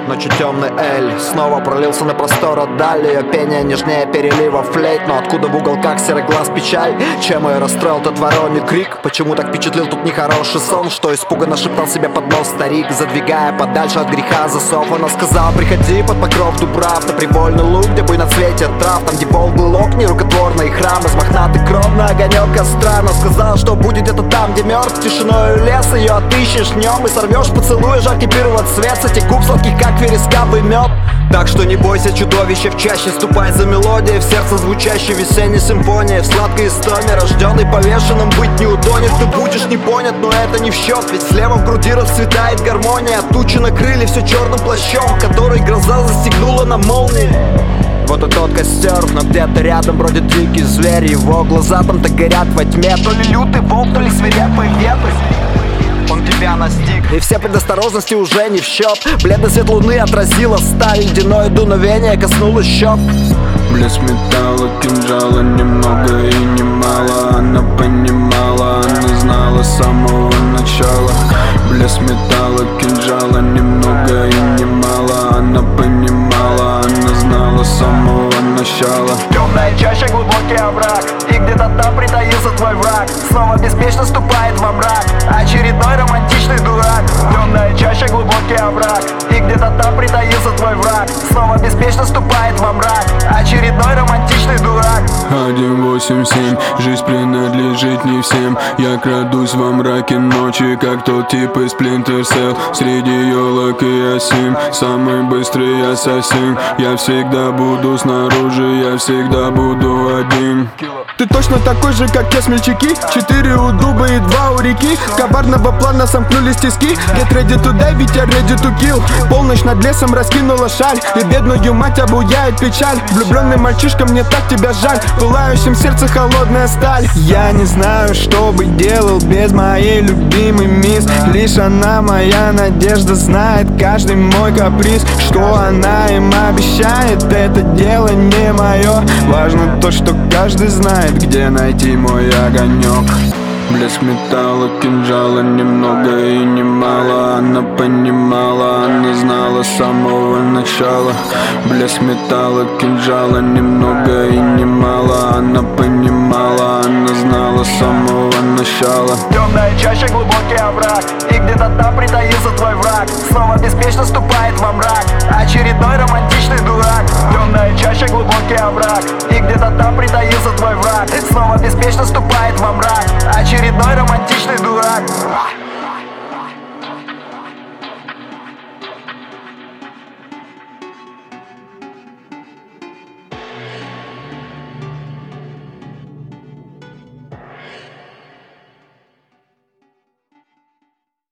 Ночью темный эль снова пролился на простор отдали. Ее пение нежнее перелива флейт. Но откуда в уголках серый глаз печаль? Чем ее расстроил тот вороний крик? Почему так впечатлил тут нехороший сон? Что испуганно шептал себе под нос старик, задвигая подальше от греха засов. Она сказала: приходи под покров Дубрав, на привольный луг, где буйноцветие трав, там, где пол глубок, нерукотворный храм, из мохнатый кров на огонек костра. Она сказала, что будет где-то там, где мертв тишиною лес. Ее отыщешь днем и сорвешь поцелуя жаркий первого цвет с этих губ сладких, как верескавый мед. Так что не бойся чудовища в чаще, ступай за мелодией, в сердце звучащей весенней симфонии. В сладкой истоме, рожденный повешенным, быть не утонет. Ты будешь не понят, но это не в счет, ведь слева в груди расцветает гармония. Тучи накрыли все черным плащом, который гроза застегнула на молнии. Вот и тот костер, но где-то рядом бродит дикий зверь. Его глаза там так горят во тьме, то ли лютый волк, то ли свирепый ветер. Он тебя настиг, и все предосторожности уже не в счет. Бледный свет луны отразила сталь, ледяное дуновение коснулось щек. Блеск металла, кинжала, немного и немало. Она понимала, она знала с самого начала. Блеск металла, кинжала, немного и немало. Она понимала, она знала с самого начала. Темная чаща, глубокий овраг, и где-то там притаился твой враг. Снова беспечно ступает во мрак очередной романтичный дурак. Темная чаща, глубокий овраг, и где-то там притаился твой враг. Снова беспечно ступает во мрак очередной романтичный дурак. 187, жизнь принадлежит не всем. Я крадусь во мраке ночи, как тот тип из Splinter Cell. Среди елок и осин, самый быстрый ассасин. Я всегда буду снаружи, я всегда буду один. Ты точно такой же, как те смельчаки. 4 у дуба и 2 у реки. Коварного плана сомкнулись тиски. Get ready to die, ведь я ready to kill. Полночь над лесом раскинула шаль, и бедную мать обуяет печаль. Влюбленный мальчишка, мне так тебя жаль. В пылающем сердце холодная сталь. Я не знаю, что бы делал без моей любимой мисс. Лишь она моя надежда, знает каждый мой каприз. Что она им обещает, это дело не мое. Важно то, что каждый знает, где найти мой огонек. Блеск металла, кинжала, немного и немало. Она понимала, она знала с самого начала. Блеск металла, кинжала, немного и немало. Она понимала, она знала с самого начала. Темная чаща, глубокий овраг, и где-то там притаился твой враг. Снова беспечно ступает во мрак очередной романтичный дурак. Темная чаща, глубокий овраг, и где-то там притаился твой враг. Снова беспечно ступает во мрак очередной романтичный дурак.